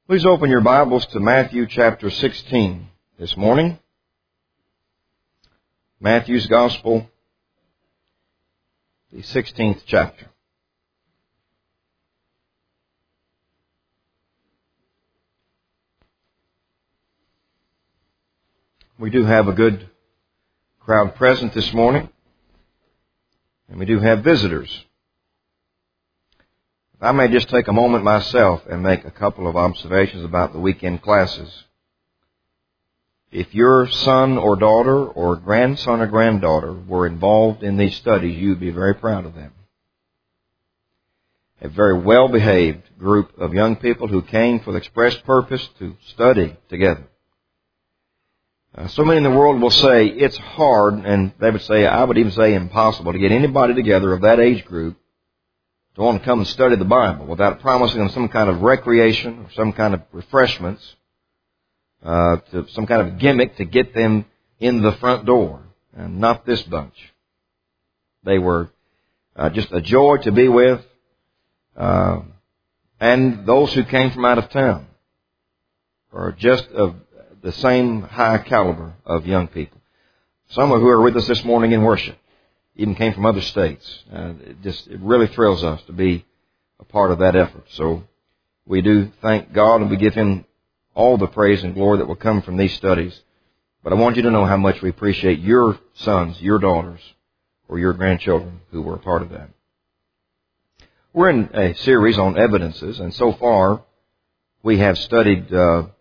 Please open your Bibles to Matthew chapter 16 this morning. Matthew's Gospel, the 16th chapter. We do have a good crowd present this morning, and we do have visitors. If I may just take a moment myself and make a couple of observations about the weekend classes. If your son or daughter or grandson or granddaughter were involved in these studies, you would be very proud of them. A very well-behaved group of young people who came for the express purpose to study together. So many in the world will say it's hard, and they would say, I would even say impossible, to get anybody together of that age group to want to come and study the Bible without promising them some kind of recreation or some kind of refreshments, to some kind of gimmick to get them in the front door. And not this bunch. They were just a joy to be with, and those who came from out of town are just of the same high caliber of young people. Some who are with us this morning in worship even came from other states. It really thrills us to be a part of that effort. So we do thank God, and we give Him all the praise and glory that will come from these studies. But I want you to know how much we appreciate your sons, your daughters, or your grandchildren who were a part of that. We're in a series on evidences, and so far we have studied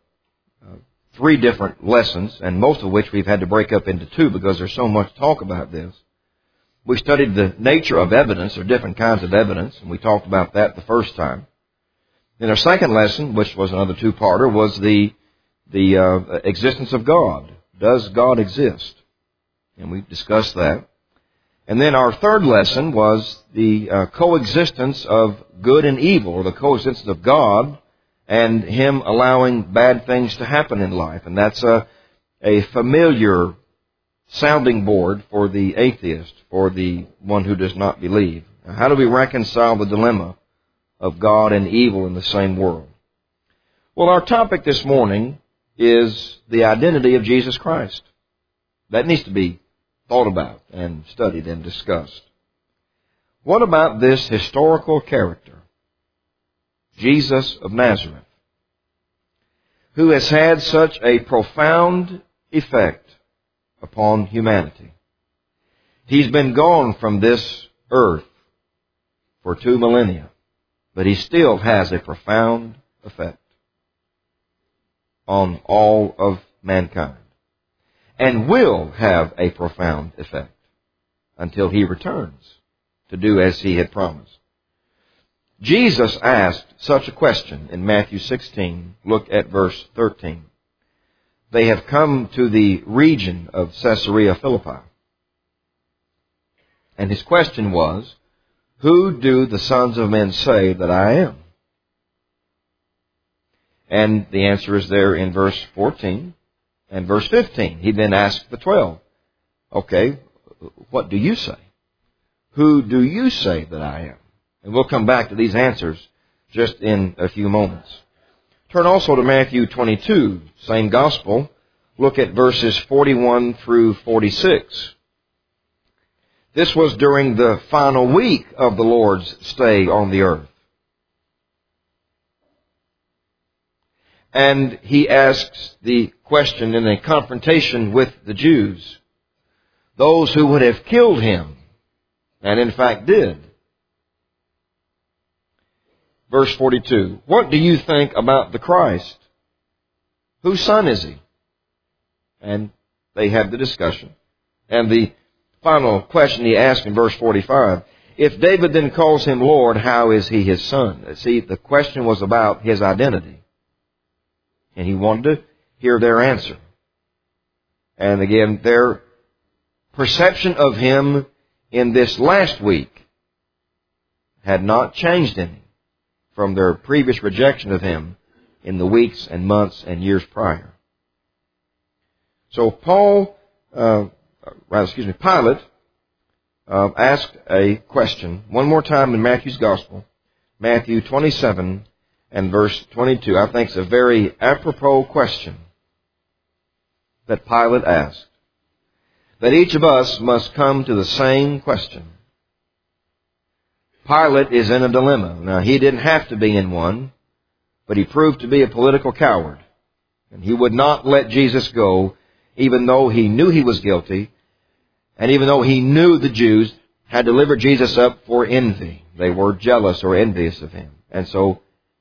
3 different lessons, and most of which we've had to break up into 2 because there's so much talk about this. We studied the nature of evidence, or different kinds of evidence, and we talked about that the first time. Then our second lesson, which was another 2-parter, was the existence of God. Does God exist? And we discussed that. And then our third lesson was the coexistence of good and evil, or the coexistence of God and Him allowing bad things to happen in life. And that's a familiar sounding board for the atheist, for the one who does not believe. Now, how do we reconcile the dilemma of God and evil in the same world? Well, our topic this morning is the identity of Jesus Christ. That needs to be thought about and studied and discussed. What about this historical character, Jesus of Nazareth, who has had such a profound effect upon humanity? He's been gone from this earth for 2 millennia, but He still has a profound effect on all of mankind, and will have a profound effect until He returns to do as He had promised. Jesus asked such a question in Matthew 16. Look at verse 13. They have come to the region of Caesarea Philippi. And His question was, who do the sons of men say that I am? And the answer is there in verse 14 and verse 15. He then asked the 12, okay, what do you say? Who do you say that I am? And we'll come back to these answers just in a few moments. Turn also to Matthew 22, same gospel. Look at verses 41 through 46. This was during the final week of the Lord's stay on the earth. And He asks the question in a confrontation with the Jews, those who would have killed Him, and in fact did. Verse 42, what do you think about the Christ? Whose son is He? And they have the discussion. And the final question He asked in verse 45, if David then calls Him Lord, how is He His son? See, the question was about His identity. And He wanted to hear their answer. And again, their perception of Him in this last week had not changed any from their previous rejection of Him in the weeks and months and years prior. So Pilate asked a question one more time in Matthew's Gospel, Matthew 27 and verse 22, I think is a very apropos question that Pilate asked. That each of us must come to the same question. Pilate is in a dilemma. Now, he didn't have to be in one, but he proved to be a political coward. And he would not let Jesus go, even though he knew he was guilty, and even though he knew the Jews had delivered Jesus up for envy. They were jealous or envious of him. And so,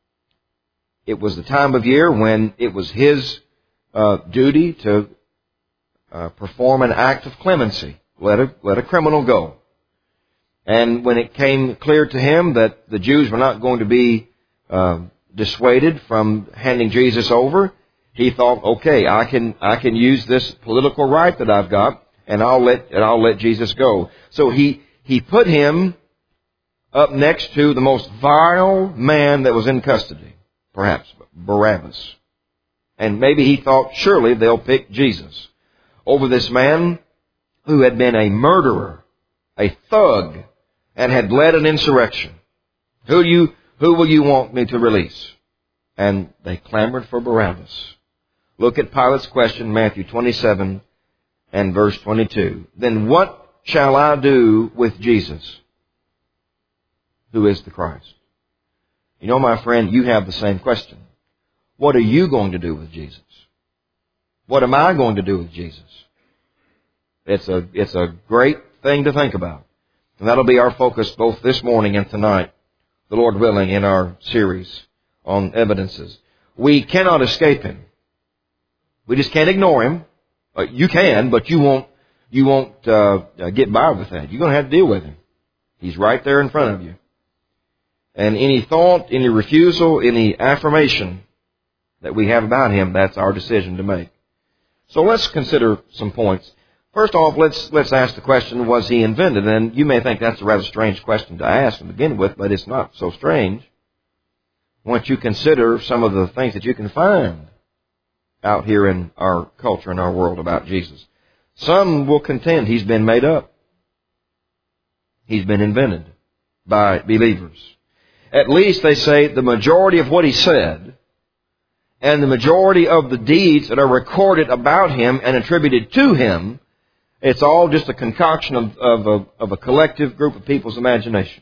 it was the time of year when it was his duty to perform an act of clemency. Let a criminal go. And when it came clear to him that the Jews were not going to be dissuaded from handing Jesus over, he thought, okay, I can use this political right that I've got, and I'll let Jesus go. So he put him up next to the most vile man that was in custody, perhaps Barabbas. And maybe he thought, surely they'll pick Jesus over this man who had been a murderer, a thug, and had led an insurrection. Who will you want me to release? And they clamored for Barabbas. Look at Pilate's question, Matthew 27 and verse 22. Then what shall I do with Jesus, who is the Christ? You know, my friend, you have the same question. What are you going to do with Jesus? What am I going to do with Jesus? It's a great thing to think about. And that'll be our focus both this morning and tonight, the Lord willing, in our series on evidences. We cannot escape Him. We just can't ignore Him. You can, but you won't get by with that. You're going to have to deal with Him. He's right there in front of you. And any thought, any refusal, any affirmation that we have about Him, that's our decision to make. So let's consider some points. First off, let's ask the question, was He invented? And you may think that's a rather strange question to ask to begin with, but it's not so strange once you consider some of the things that you can find out here in our culture and our world about Jesus. Some will contend He's been made up. He's been invented by believers. At least they say the majority of what He said and the majority of the deeds that are recorded about Him and attributed to Him, it's all just a concoction of a collective group of people's imagination.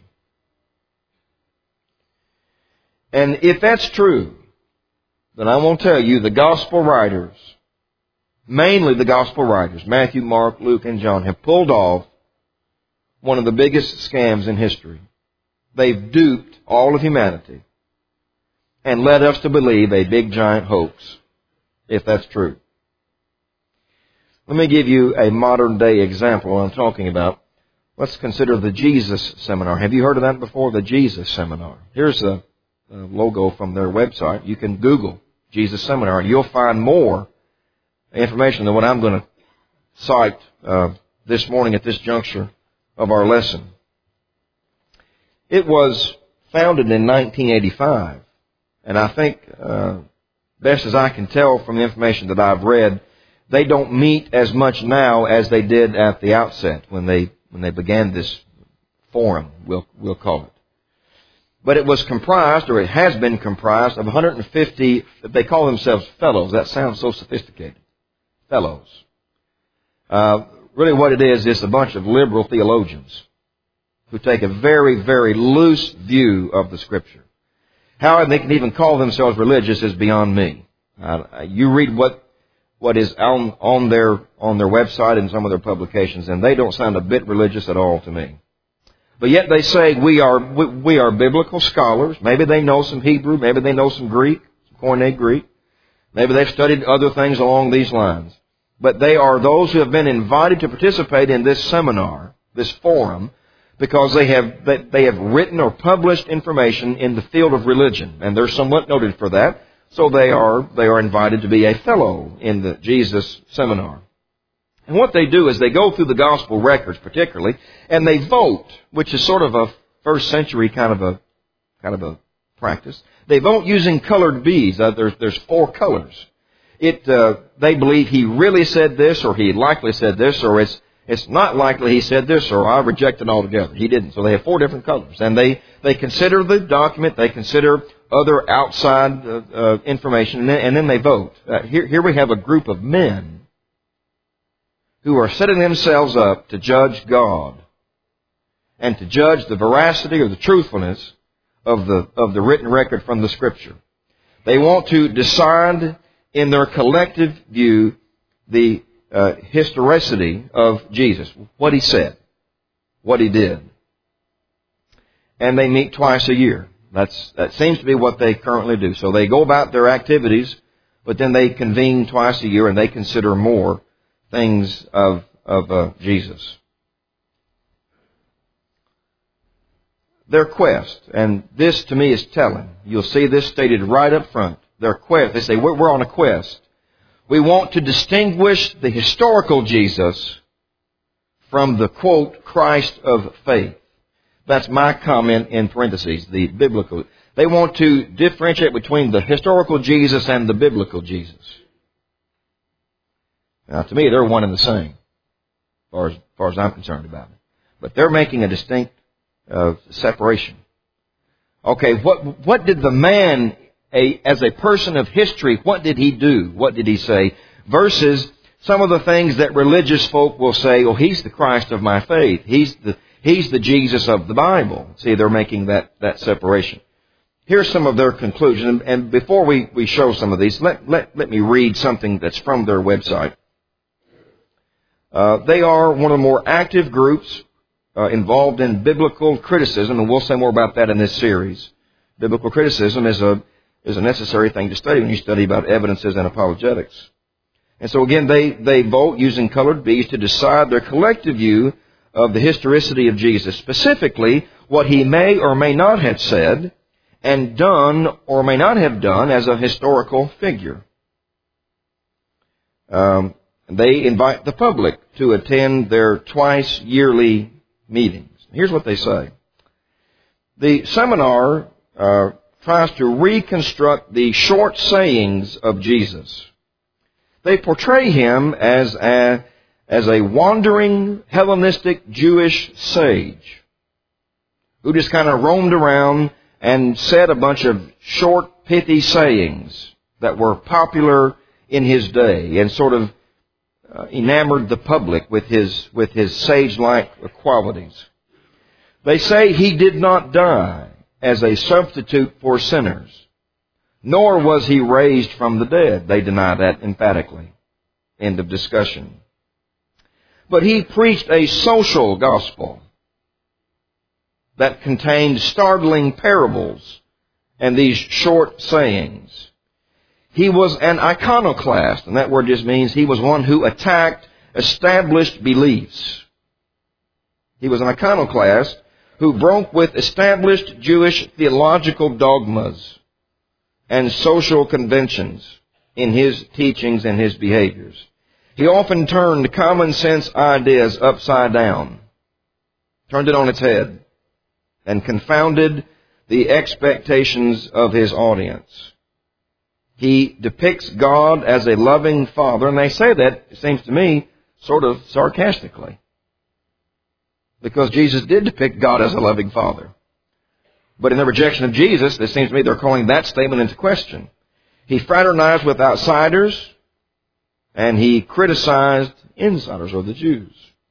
And if that's true, then I want to tell you the gospel writers, mainly the gospel writers, Matthew, Mark, Luke, and John, have pulled off one of the biggest scams in history. They've duped all of humanity and led us to believe a big giant hoax, if that's true. Let me give you a modern day example of what I'm talking about. Let's consider the Jesus Seminar. Have you heard of that before? The Jesus Seminar. Here's a logo from their website. You can Google Jesus Seminar. You'll find more information than what I'm going to cite this morning at this juncture of our lesson. It was founded in 1985, and I think, best as I can tell from the information that I've read, they don't meet as much now as they did at the outset when they began this forum, we'll call it. But it was comprised, or it has been comprised, of 150, they call themselves fellows. That sounds so sophisticated. Fellows. Really what it is a bunch of liberal theologians who take a very, very loose view of the Scripture. How they can even call themselves religious is beyond me. You read what is on their website and some of their publications, and they don't sound a bit religious at all to me. But yet they say we are biblical scholars. Maybe they know some Hebrew, maybe they know some Greek, some Koine Greek. Maybe they've studied other things along these lines. But they are those who have been invited to participate in this seminar, this forum, because they have written or published information in the field of religion, and they're somewhat noted for that. So they are invited to be a fellow in the Jesus Seminar. And what they do is they go through the gospel records particularly, and they vote, which is sort of a first century kind of a practice. They vote using colored beads. There's 4 colors. They believe he really said this, or he likely said this, or It's not likely he said this, or I reject it altogether. He didn't. So they have 4 different colors. And they consider the document, they consider other outside information, and then they vote. Here we have a group of men who are setting themselves up to judge God and to judge the veracity or the truthfulness of the written record from the Scripture. They want to decide in their collective view the historicity of Jesus, what He said, what He did. And they meet twice a year. That seems to be what they currently do. So they go about their activities, but then they convene twice a year and they consider more things of Jesus. Their quest, and this to me is telling. You'll see this stated right up front. Their quest. They say, we're on a quest. We want to distinguish the historical Jesus from the, quote, Christ of faith. That's my comment in parentheses, the biblical. They want to differentiate between the historical Jesus and the biblical Jesus. Now, to me, they're one and the same, as far as I'm concerned about it. But they're making a distinct separation. Okay, what did the man, as a person of history, what did he do? What did he say? Versus some of the things that religious folk will say, oh, he's the Christ of my faith. He's the Jesus of the Bible. See, they're making that separation. Here's some of their conclusions. And before we show some of these, let me read something that's from their website. They are one of the more active groups involved in biblical criticism, and we'll say more about that in this series. Biblical criticism is a necessary thing to study when you study about evidences and apologetics. And so again, they vote using colored beads to decide their collective view of the historicity of Jesus, specifically what He may or may not have said and done or may not have done as a historical figure. They invite the public to attend their twice yearly meetings. Here's what they say. The seminar tries to reconstruct the short sayings of Jesus. They portray Him as a wandering Hellenistic Jewish sage who just kind of roamed around and said a bunch of short, pithy sayings that were popular in His day and sort of enamored the public with his sage-like qualities. They say He did not die as a substitute for sinners, nor was He raised from the dead. They deny that emphatically. End of discussion. But He preached a social gospel that contained startling parables and these short sayings. He was an iconoclast, and that word just means he was one who attacked established beliefs. He was an iconoclast who broke with established Jewish theological dogmas and social conventions in his teachings and his behaviors. He often turned common sense ideas upside down, turned it on its head, and confounded the expectations of his audience. He depicts God as a loving Father, and they say that, it seems to me, sort of sarcastically. Because Jesus did depict God as a loving Father. But in their rejection of Jesus, it seems to me they're calling that statement into question. He fraternized with outsiders, and he criticized insiders, or the Jews.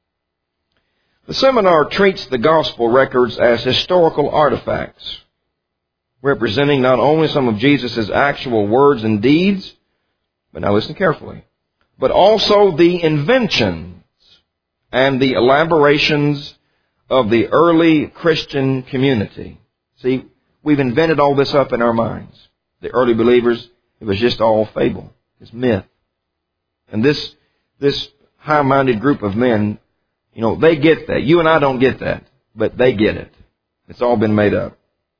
The seminar treats the gospel records as historical artifacts, representing not only some of Jesus' actual words and deeds, but now listen carefully, but also the inventions and the elaborations of the early Christian community. See, we've invented all this up in our minds. The early believers, it was just all fable. It's myth. And this high-minded group of men, they get that. You and I don't get that, but they get it. It's all been made up.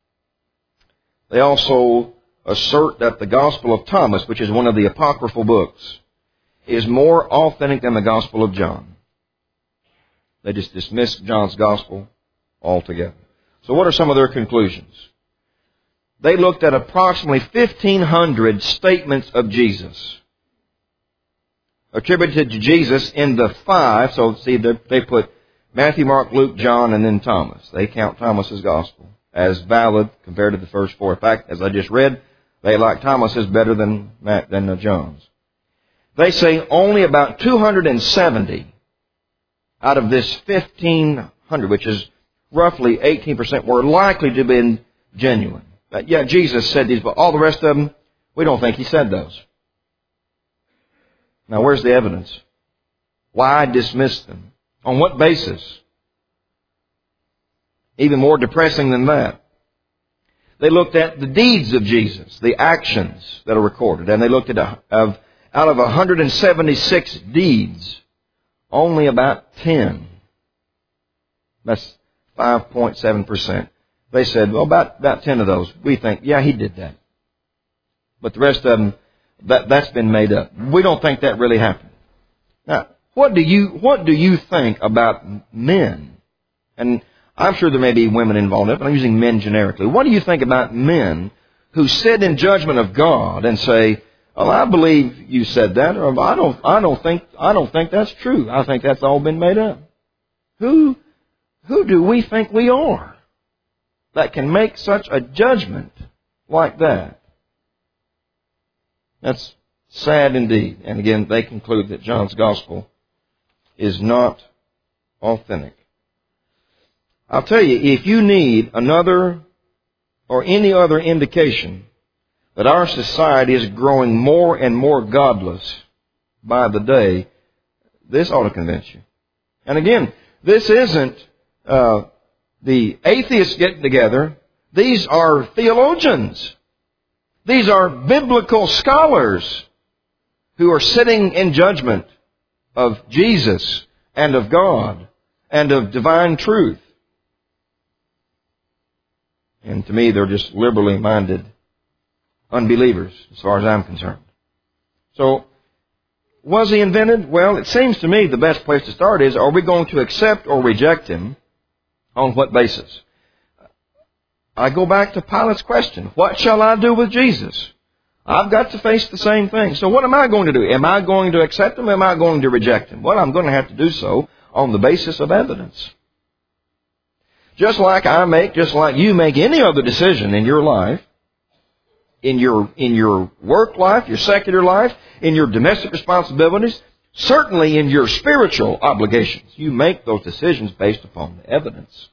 They also assert that the Gospel of Thomas, which is one of the apocryphal books, is more authentic than the Gospel of John. They just dismiss John's Gospel altogether. So what are some of their conclusions? They looked at approximately 1,500 statements of Jesus. attributed to Jesus in the five. So see, they put Matthew, Mark, Luke, John, and then Thomas. They count Thomas's gospel as valid compared to the first four. In fact, as I just read, they like Thomas's better than John's. They say only about 270 out of this 1,500, which is roughly 18%, were likely to have been genuine. But yeah, Jesus said these, but all the rest of them, we don't think He said those. Now, where's the evidence? Why dismiss them? On what basis? Even more depressing than that, they looked at the deeds of Jesus, the actions that are recorded, and they looked at out of 176 deeds, only about 10. That's 5.7%. They said, well, about 10 of those, we think, yeah, He did that. But the rest of them, that's been made up. We don't think that really happened. Now, what do you think about men? And I'm sure there may be women involved in it, but I'm using men generically. What do you think about men who sit in judgment of God and say, well, I believe you said that, or I don't think that's true. I think that's all been made up. Who do we think we are that can make such a judgment like that? That's sad indeed. And again, they conclude that John's gospel is not authentic. I'll tell you, if you need another or any other indication that our society is growing more and more godless by the day, this ought to convince you. And again, this isn't the atheists getting together. These are theologians. These are biblical scholars who are sitting in judgment of Jesus and of God and of divine truth. And to me, they're just liberally minded unbelievers, as far as I'm concerned. So, was He invented? Well, it seems to me the best place to start is, are we going to accept or reject Him? On what basis? I go back to Pilate's question. What shall I do with Jesus? I've got to face the same thing. So what am I going to do? Am I going to accept Him or am I going to reject Him? Well, I'm going to have to do so on the basis of evidence. Just like you make any other decision in your life, in your work life, your secular life, in your domestic responsibilities, certainly in your spiritual obligations, you make those decisions based upon the evidence.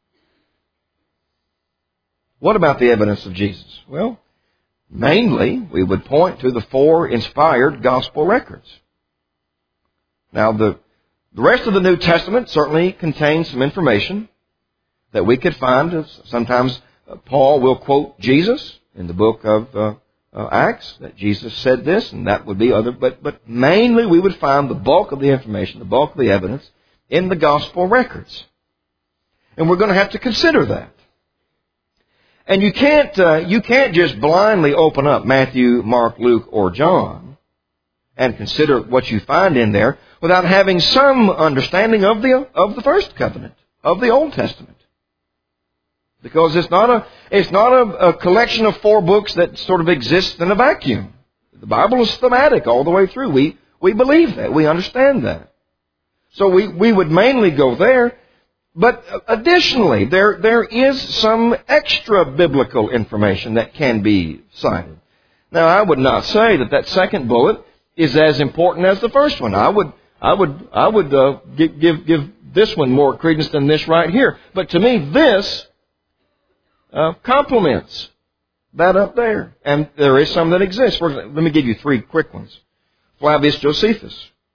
What about the evidence of Jesus? Well, mainly we would point to the 4 inspired gospel records. Now, the rest of the New Testament certainly contains some information that we could find. Sometimes Paul will quote Jesus in the book of Acts, that Jesus said this, and that would be other. But mainly we would find the bulk of the information, the bulk of the evidence, in the gospel records. And we're going to have to consider that. And you can't just blindly open up Matthew, Mark, Luke, or John and consider what you find in there without having some understanding of the first covenant, of the Old Testament. Because it's not a collection of 4 books that sort of exists in a vacuum. The Bible is thematic all the way through. We believe that. We understand that. So we would mainly go there. But additionally, there is some extra biblical information that can be cited. Now, I would not say that second bullet is as important as the first one. I would give this one more credence than this right here. But to me, this complements that up there. And there is some that exists. For example, let me give you 3 quick ones. Flavius Josephus.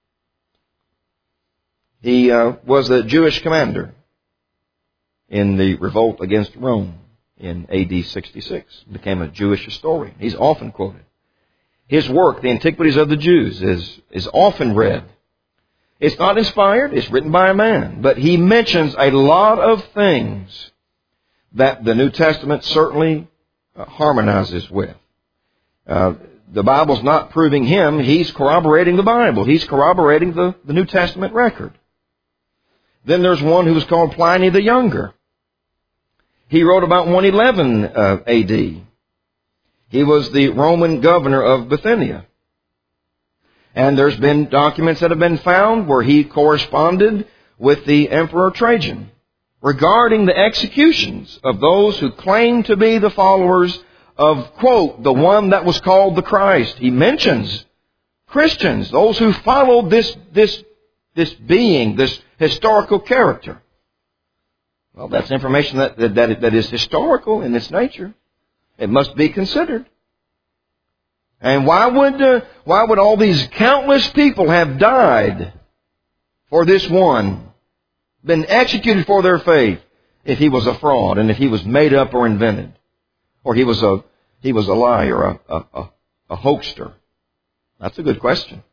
He was a Jewish commander in the revolt against Rome in A.D. 66. Became a Jewish historian. He's often quoted. His work, The Antiquities of the Jews, is often read. It's not inspired. It's written by a man. But he mentions a lot of things that the New Testament certainly harmonizes with. The Bible's not proving him. He's corroborating the Bible. He's corroborating the New Testament record. Then there's one who was called Pliny the Younger. He wrote about 111 A.D. He was the Roman governor of Bithynia. And there's been documents that have been found where he corresponded with the Emperor Trajan regarding the executions of those who claim to be the followers of, quote, the one that was called the Christ. He mentions Christians, those who followed this being, this historical character. Well, that's information that is historical in its nature. It must be considered. And why would all these countless people have died for this one, been executed for their faith, if he was a fraud and if he was made up or invented, or he was a liar, a hoaxer? That's a good question.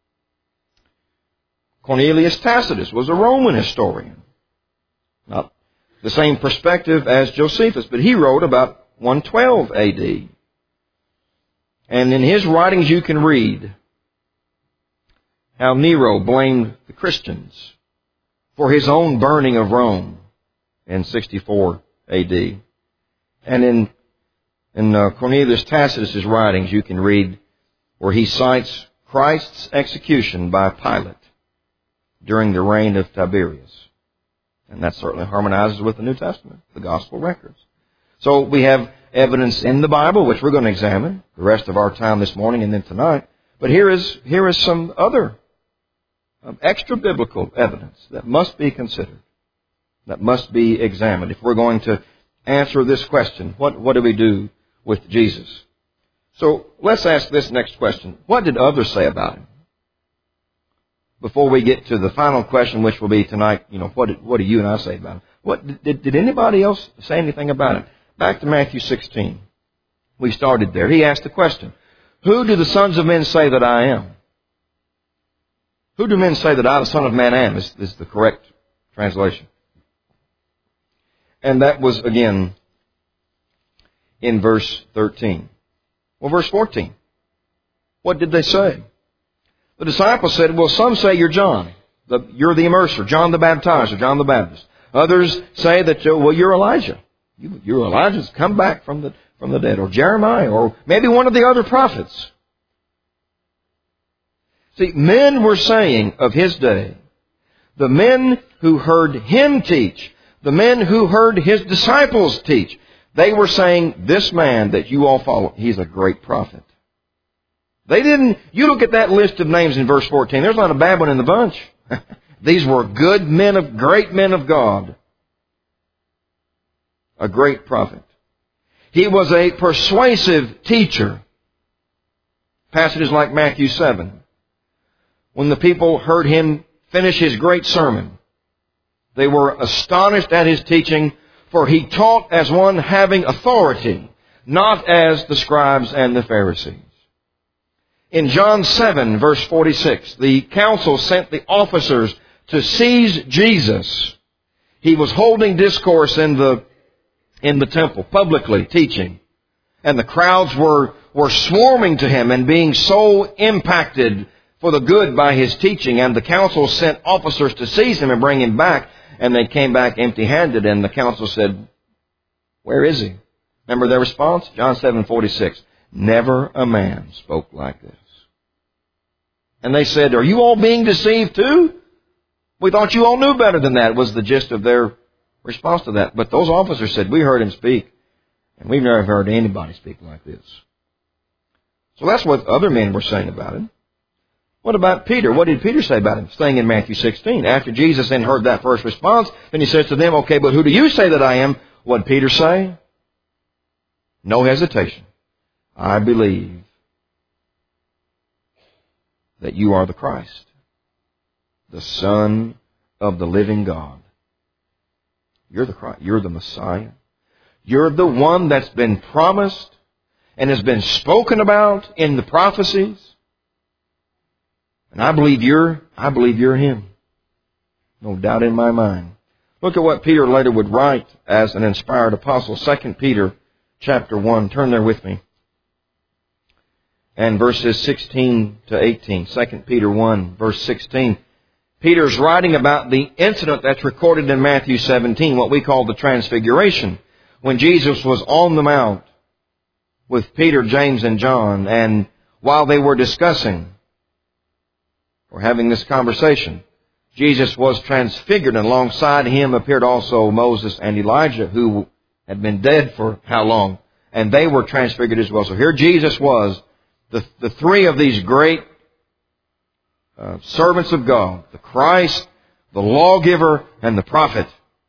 Cornelius Tacitus was a Roman historian. Not the same perspective as Josephus, but he wrote about 112 A.D. And in his writings you can read how Nero blamed the Christians for his own burning of Rome in 64 A.D. And in Cornelius Tacitus' writings you can read where he cites Christ's execution by Pilate during the reign of Tiberius. And that certainly harmonizes with the New Testament, the Gospel records. So we have evidence in the Bible, which we're going to examine the rest of our time this morning and then tonight. But here is some other extra biblical evidence that must be considered, that must be examined if we're going to answer this question: what do we do with Jesus? So let's ask this next question: what did others say about him? Before we get to the final question, which will be tonight, what do you and I say about him? What did anybody else say anything about him? Back to Matthew 16. We started there. He asked the question, who do the sons of men say that I am? Who do men say that I, the Son of Man, am? Is the correct translation. And that was, again, in verse 13. Well, verse 14. What did they say? The disciples said, well, some say you're John. You're the immerser, John the Baptizer, John the Baptist. Others say that, well, you're Elijah. You're Elijah's come back from the dead. Or Jeremiah, or maybe one of the other prophets. See, men were saying of his day, the men who heard him teach, the men who heard his disciples teach, they were saying, this man that you all follow, he's a great prophet. They didn't, you look at that list of names in verse 14, there's not a bad one in the bunch. These were good men great men of God. A great prophet. He was a persuasive teacher. Passages like Matthew 7. When the people heard him finish his great sermon, they were astonished at his teaching, for he taught as one having authority, not as the scribes and the Pharisees. In John 7, verse 46, the council sent the officers to seize Jesus. He was holding discourse in the temple, publicly teaching. And the crowds were swarming to him and being so impacted for the good by his teaching. And the council sent officers to seize him and bring him back. And they came back empty-handed. And the council said, where is he? Remember their response? John 7:46. Never a man spoke like this. And they said, are you all being deceived too? We thought you all knew better than that, was the gist of their response to that. But those officers said, we heard him speak, and we've never heard anybody speak like this. So that's what other men were saying about him. What about Peter? What did Peter say about him? Staying in Matthew 16. After Jesus then heard that first response, then he says to them, okay, but who do you say that I am? What did Peter say? No hesitation. I believe that you are the Christ, the Son of the living God. You're the Christ. You're the Messiah. You're the one that's been promised and has been spoken about in the prophecies. And I believe you're him. No doubt in my mind. Look at what Peter later would write as an inspired apostle. 2 Peter chapter 1. Turn there with me. And verses 16 to 18. 2 Peter 1, verse 16. Peter's writing about the incident that's recorded in Matthew 17, what we call the Transfiguration, when Jesus was on the Mount with Peter, James, and John, and while they were discussing were having this conversation. Jesus was transfigured, and alongside him appeared also Moses and Elijah, who had been dead for how long? And they were transfigured as well. So here Jesus was, the three of these great servants of God, the Christ, the lawgiver, and the prophet.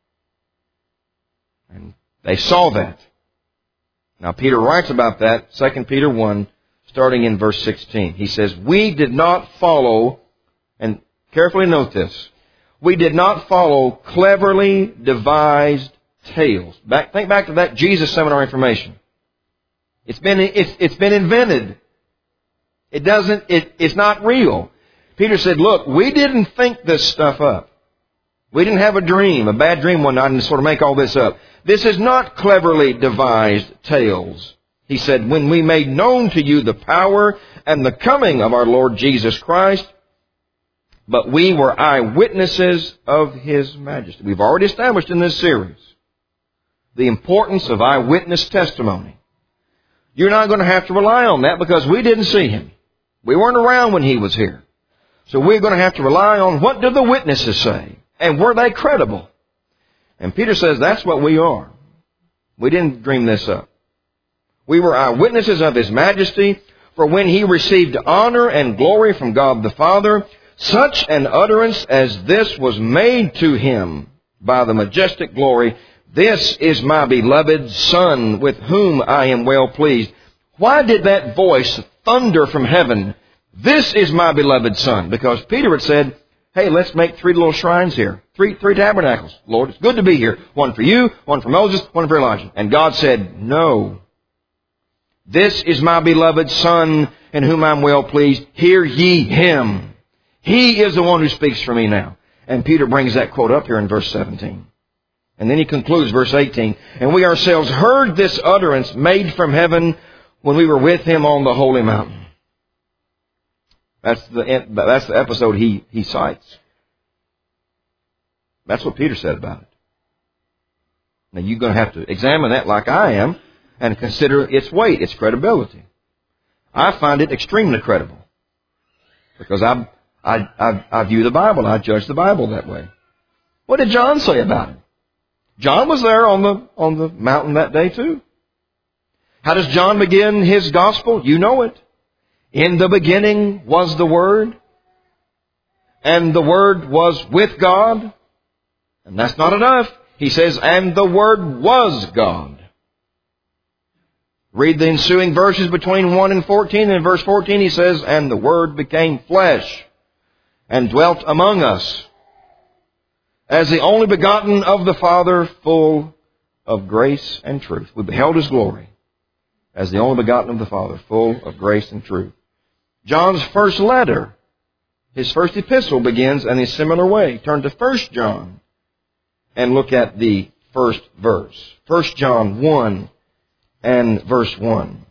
And they saw that. Now Peter writes about that, 2 Peter 1, starting in verse 16. He says, we did not follow, and carefully note this, we did not follow cleverly devised tales. Think back to that Jesus seminar information. It's been invented. It's not real. Peter said, look, we didn't think this stuff up. We didn't have a bad dream one night and sort of make all this up. This is not cleverly devised tales. He said, when we made known to you the power and the coming of our Lord Jesus Christ, but we were eyewitnesses of His majesty. We've already established in this series the importance of eyewitness testimony. You're not going to have to rely on that because we didn't see Him. We weren't around when He was here. So we're going to have to rely on what do the witnesses say? And were they credible? And Peter says that's what we are. We didn't dream this up. We were eyewitnesses of His majesty, for when He received honor and glory from God the Father, such an utterance as this was made to Him by the majestic glory, this is my beloved Son, with whom I am well pleased. Why did that voice thunder from heaven? This is my beloved Son. Because Peter had said, hey, let's make 3 little shrines here. 3 tabernacles. Lord, it's good to be here. One for you, one for Moses, one for Elijah. And God said, no. This is my beloved Son, in whom I am well pleased. Hear ye Him. He is the one who speaks for me now. And Peter brings that quote up here in verse 17. And then he concludes verse 18. And we ourselves heard this utterance made from heaven when we were with Him on the holy mountain. That's the episode he cites. That's what Peter said about it. Now you're going to have to examine that like I am and consider its weight, its credibility. I find it extremely credible because I view the Bible. I judge the Bible that way. What did John say about it? John was there on the mountain that day too. How does John begin his gospel? You know it. In the beginning was the Word, and the Word was with God. And that's not enough. He says, and the Word was God. Read the ensuing verses between 1 and 14. And in verse 14 he says, and the Word became flesh and dwelt among us, as the only begotten of the Father, full of grace and truth. We beheld His glory as the only begotten of the Father, full of grace and truth. John's first letter, his first epistle, begins in a similar way. Turn to 1 John and look at the first verse. 1 John 1 and verse 1.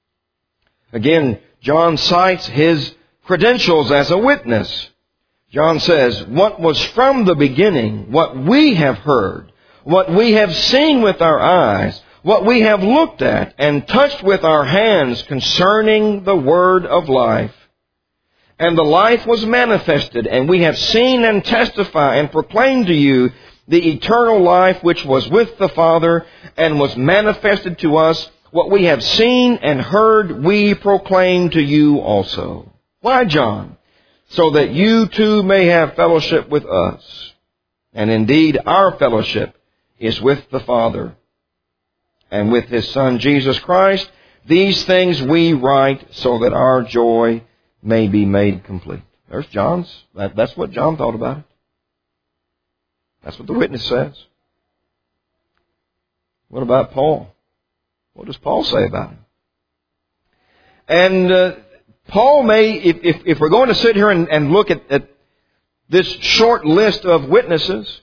Again, John cites his credentials as a witness. John says, what was from the beginning, what we have heard, what we have seen with our eyes, what we have looked at and touched with our hands concerning the word of life. And the life was manifested, and we have seen and testify and proclaim to you the eternal life which was with the Father and was manifested to us. What we have seen and heard we proclaim to you also. Why, John? So that you too may have fellowship with us. And indeed, our fellowship is with the Father and with His Son, Jesus Christ. These things we write so that our joy may be made complete. There's John's. That's what John thought about it. That's what the witness says. What about Paul? What does Paul say about it? And Paul may, if we're going to sit here and look at this short list of witnesses,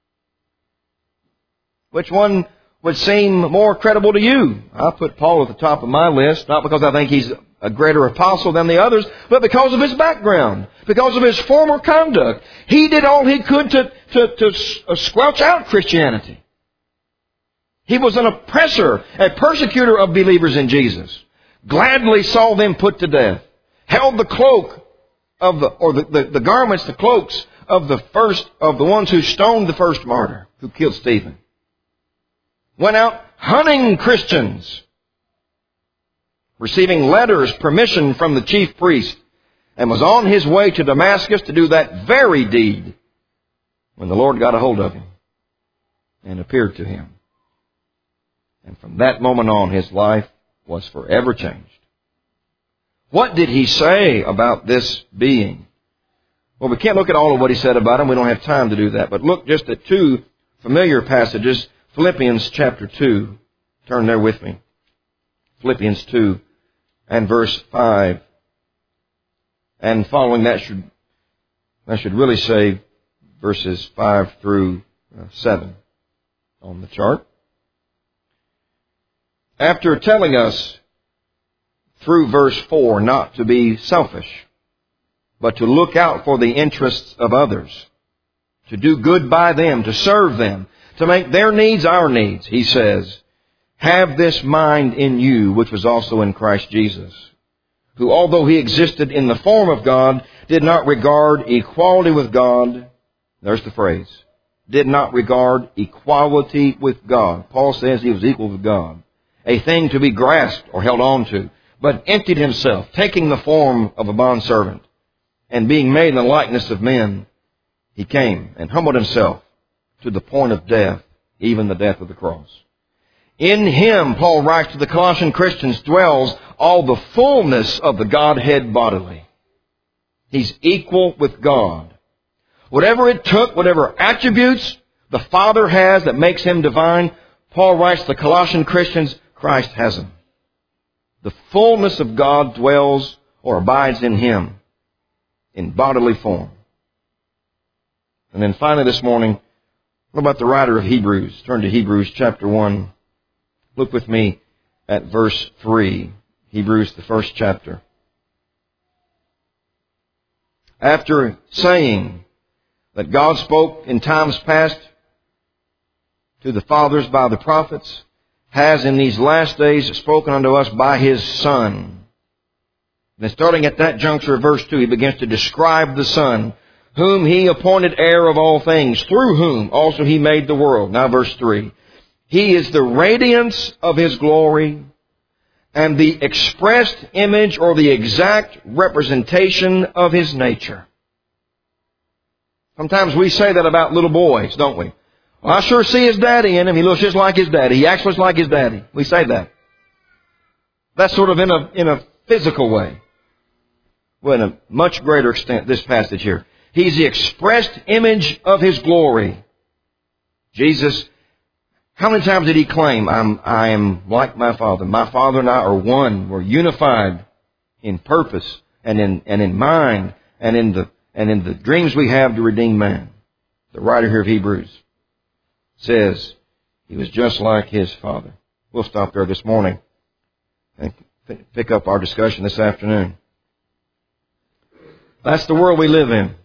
which one would seem more credible to you? I put Paul at the top of my list, not because I think he's a greater apostle than the others, but because of his background, because of his former conduct. He did all he could to squelch out Christianity. He was an oppressor, a persecutor of believers in Jesus. Gladly saw them put to death. Held the cloak of the garments, the cloaks of the ones who stoned the first martyr, who killed Stephen. Went out hunting Christians, receiving letters, permission from the chief priest, and was on his way to Damascus to do that very deed when the Lord got a hold of him and appeared to him. And from that moment on, his life was forever changed. What did he say about this being? Well, we can't look at all of what he said about him. We don't have time to do that. But look just at two familiar passages. Philippians chapter 2. Turn there with me. Philippians 2 and verse 5. And following that should really say verses 5 through 7 on the chart. After telling us through verse 4 not to be selfish, but to look out for the interests of others, to do good by them, to serve them, to make their needs our needs, he says, have this mind in you, which was also in Christ Jesus, who, although he existed in the form of God, did not regard equality with God, there's the phrase, did not regard equality with God. Paul says he was equal with God, a thing to be grasped or held on to, but emptied himself, taking the form of a bondservant, and being made in the likeness of men, he came and humbled himself to the point of death, even the death of the cross. In him, Paul writes to the Colossian Christians, dwells all the fullness of the Godhead bodily. He's equal with God. Whatever it took, whatever attributes the Father has that makes him divine, Paul writes to the Colossian Christians, Christ has them. The fullness of God dwells or abides in him in bodily form. And then finally this morning, what about the writer of Hebrews? Turn to Hebrews chapter 1. Look with me at verse 3. Hebrews, the first chapter. After saying that God spoke in times past to the fathers by the prophets, has in these last days spoken unto us by his Son. Then starting at that juncture of verse 2, he begins to describe the Son, whom he appointed heir of all things, through whom also he made the world. Now verse 3. He is the radiance of his glory and the expressed image or the exact representation of his nature. Sometimes we say that about little boys, don't we? Well, I sure see his daddy in him. He looks just like his daddy. He acts just like his daddy. We say that. That's sort of in a physical way. Well, in a much greater extent, this passage here. He's the expressed image of his glory. Jesus, how many times did he claim, I am like my Father? My Father and I are one. We're unified in purpose and in mind and in the dreams we have to redeem man. The writer here of Hebrews says he was just like his Father. We'll stop there this morning and pick up our discussion this afternoon. That's the world we live in,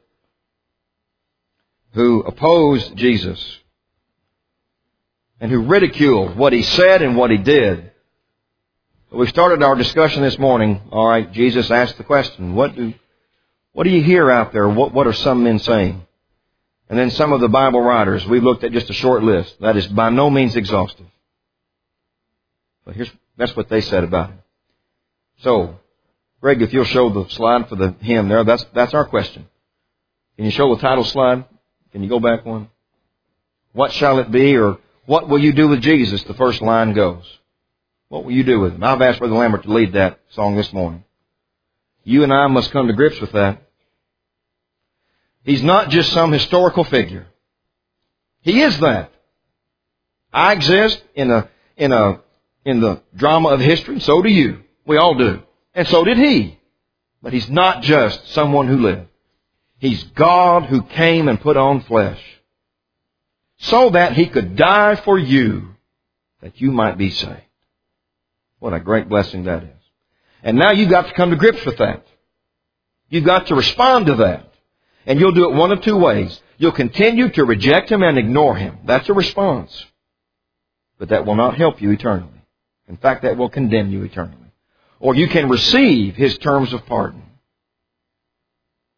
who opposed Jesus and who ridiculed what he said and what he did. But we started our discussion this morning. All right, Jesus asked the question, what do you hear out there? What are some men saying? And then some of the Bible writers, we've looked at just a short list. That is by no means exhaustive. But that's what they said about him. So, Greg, if you'll show the slide for the hymn there, that's our question. Can you show the title slide? Can you go back one? What shall it be, or what will you do with Jesus? The first line goes. What will you do with him? I've asked Brother Lambert to lead that song this morning. You and I must come to grips with that. He's not just some historical figure. He is that. I exist in the drama of history. So do you. We all do. And so did he. But he's not just someone who lived. He's God who came and put on flesh so that he could die for you, that you might be saved. What a great blessing that is. And now you've got to come to grips with that. You've got to respond to that. And you'll do it one of two ways. You'll continue to reject him and ignore him. That's a response. But that will not help you eternally. In fact, that will condemn you eternally. Or you can receive his terms of pardon.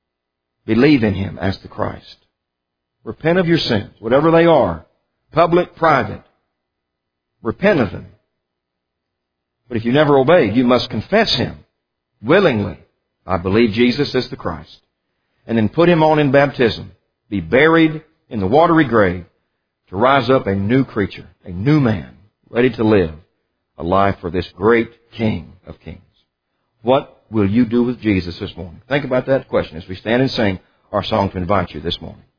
Believe in Him as the Christ. Repent of your sins, whatever they are, public, private. Repent of them. But if you never obeyed, you must confess Him willingly. I believe Jesus is the Christ. And then put Him on in baptism. Be buried in the watery grave to rise up a new creature, a new man, ready to live a life for this great King of Kings. What will you do with Jesus this morning? Think about that question as we stand and sing our song to invite you this morning.